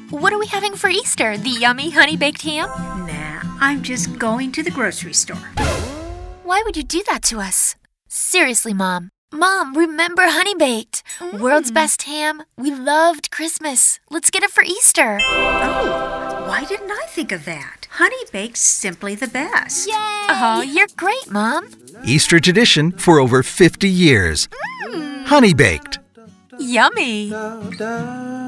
what are we having for Easter? The yummy honey-baked ham? Nah, I'm just going to the grocery store. Why would you do that to us? Seriously, Mom. Mom, remember Honey Baked. World's best ham. We loved Christmas. Let's get it for Easter. Oh, why didn't I think of that? Honey Baked's simply the best. Yay! Oh, you're great, Mom. Easter tradition for over 50 years. Honey Baked. Yummy.